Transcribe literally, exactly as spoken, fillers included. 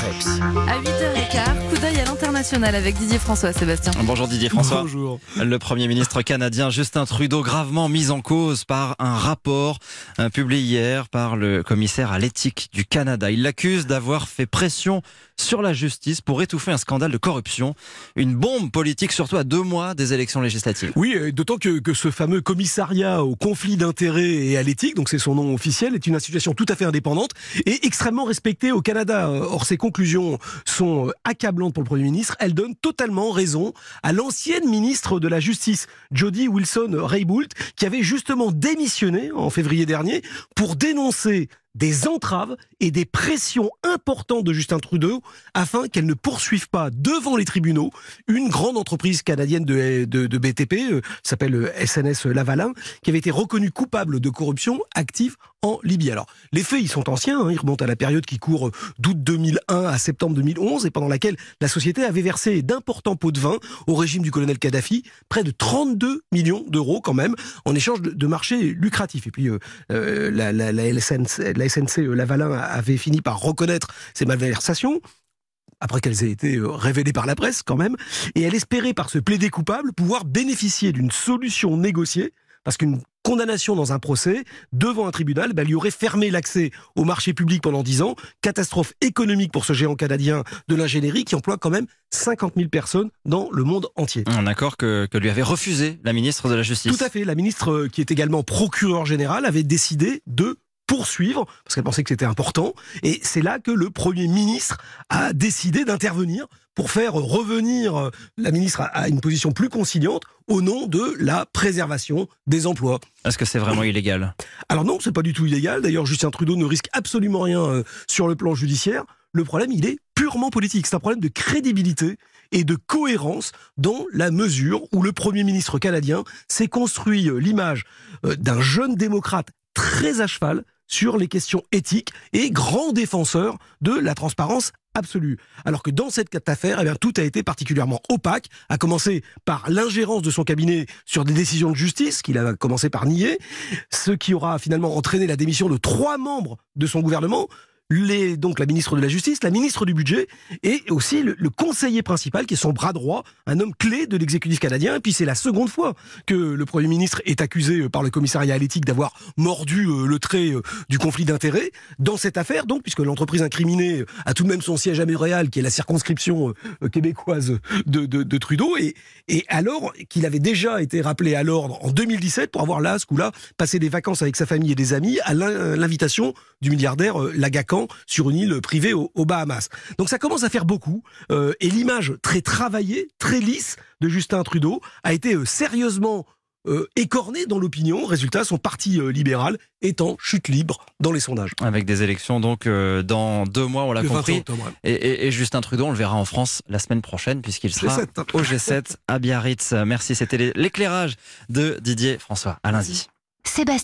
corruption. À huit heures quinze, coup d'œil à l'international avec Didier François. Sébastien. Bonjour Didier François. Bonjour. Le Premier ministre canadien Justin Trudeau gravement mis en cause par un rapport euh, publié hier par le commissaire à l'éthique du Canada. Il l'accuse d'avoir fait pression sur la justice pour étouffer un scandale de corruption. Une bombe politique, surtout à deux mois des élections législatives. Oui, d'autant que, que ce fameux commissariat au conflit d'intérêts et à l'éthique, donc c'est son nom officiel, est une institution tout à fait indépendante et extrêmement respectée au Canada. Or, ses conclusions sont accablantes pour le Premier ministre. Elles donnent totalement raison à l'ancienne ministre de la Justice, Jody Wilson-Raybould, qui avait justement démissionné en février dernier pour dénoncer des entraves et des pressions importantes de Justin Trudeau afin qu'elle ne poursuive pas devant les tribunaux une grande entreprise canadienne de, de, de B T P, euh, s'appelle S N S Lavalin, qui avait été reconnue coupable de corruption active en Libye. Alors, les faits, ils sont anciens, hein, ils remontent à la période qui court d'août deux mille un à septembre deux mille onze et pendant laquelle la société avait versé d'importants pots de vin au régime du colonel Kadhafi, près de trente-deux millions d'euros quand même, en échange de, de marchés lucratifs. Et puis, euh, euh, la, la, la, S N C, la S N C Lavalin avait fini par reconnaître ces malversations, après qu'elles aient été révélées par la presse quand même, et elle espérait par ce plaider coupable pouvoir bénéficier d'une solution négociée, parce qu'une condamnation dans un procès devant un tribunal bah, lui aurait fermé l'accès au marché public pendant dix ans. Catastrophe économique pour ce géant canadien de l'ingénierie qui emploie quand même cinquante mille personnes dans le monde entier. Un accord que, que lui avait refusé la ministre de la Justice. Tout à fait. La ministre, qui est également procureur général, avait décidé de poursuivre, parce qu'elle pensait que c'était important, et c'est là que le Premier ministre a décidé d'intervenir pour faire revenir la ministre à une position plus conciliante au nom de la préservation des emplois. Est-ce que c'est vraiment illégal ? Alors non, c'est pas du tout illégal. D'ailleurs, Justin Trudeau ne risque absolument rien sur le plan judiciaire. Le problème, il est purement politique. C'est un problème de crédibilité et de cohérence dans la mesure où le Premier ministre canadien s'est construit l'image d'un jeune démocrate très à cheval sur les questions éthiques et grand défenseur de la transparence absolue. Alors que dans cette affaire, eh bien, tout a été particulièrement opaque, à commencer par l'ingérence de son cabinet sur des décisions de justice, qu'il a commencé par nier, ce qui aura finalement entraîné la démission de trois membres de son gouvernement, Les, donc la ministre de la Justice, la ministre du Budget et aussi le, le conseiller principal qui est son bras droit, un homme clé de l'exécutif canadien. Et puis c'est la seconde fois que le Premier ministre est accusé par le commissariat à l'éthique d'avoir mordu le trait du conflit d'intérêts dans cette affaire, donc, puisque l'entreprise incriminée a tout de même son siège à Montréal, qui est la circonscription québécoise de, de, de Trudeau, et, et alors qu'il avait déjà été rappelé à l'ordre en deux mille dix-sept pour avoir là, ce coup-là, passé des vacances avec sa famille et des amis à l'invitation du milliardaire Lagacan sur une île privée aux, aux Bahamas. Donc ça commence à faire beaucoup euh, et l'image très travaillée, très lisse de Justin Trudeau a été euh, sérieusement euh, écornée dans l'opinion. Résultat, son parti euh, libéral est en chute libre dans les sondages. Avec des élections donc euh, dans deux mois, on l'a le compris. Octobre, ouais. Et, et, et Justin Trudeau, on le verra en France la semaine prochaine puisqu'il sera G sept. au G sept à Biarritz. Merci, c'était l'éclairage de Didier François. À lundi. Sébastien.